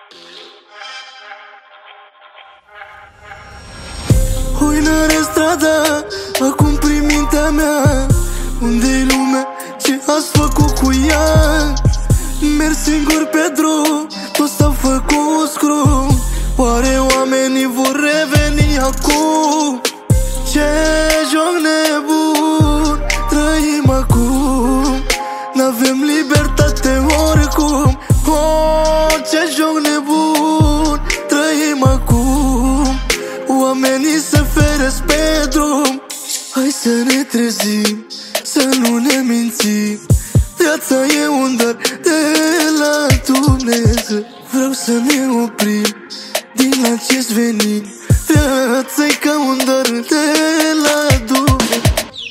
Hoină strada, acum prin mintea mea. Unde-i lumea? Ce ați făcut cu ea? Merg singur pe drum, tot s-a făcut scrum. Oare oamenii vor reveni acum? Ce joc nebun trăim acum. N-avem libertate oricum. Oh, ce joc nebun trăim acum. Oamenii se feresc pe drum. Hai să ne trezim, să nu ne mințim. Viața e un dar de la Dumnezeu. Vreau să ne oprim din acest venit. Viața-i ca un dar de la Dumnezeu.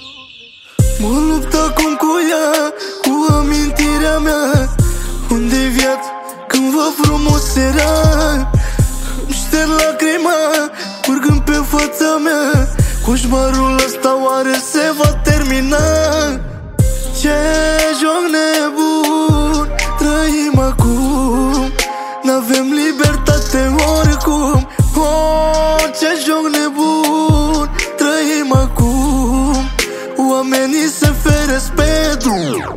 Mă lupt acum cu ea, cu amintirea mea. Unde-i viața cândva frumos era? Îmi șterg lacrima curgând pe fața mea. Coșmarul ăsta oare se va termina? Ce joc nebun trăim acum. N-avem libertate oricum. Oh, ce joc nebun trăim acum. Oamenii se feresc pe drum.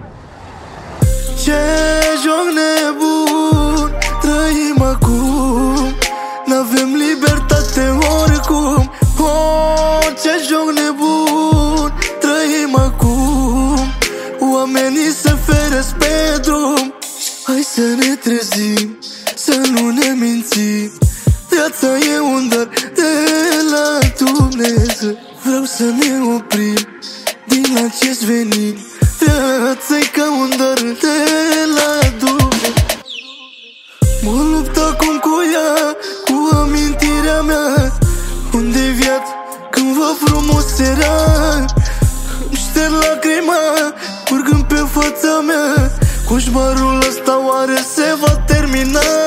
Ce joc nebun trăim acum. N-avem libertate oricum. Oh, ce joc nebun trăim acum. Oamenii se feresc pe drum. Hai să ne trezim, să nu ne mințim. Viața e un dar de la Dumnezeu. Vreau să ne oprim din acest venit. Viața-i ca un dar de la Dumnezeu. Mă lupt acum cu ea, cu amintirea mea. Unde-i viața cândva frumos era? Îmi șterg lacrima curgând pe fața mea. Coșmarul ăsta oare se va termina?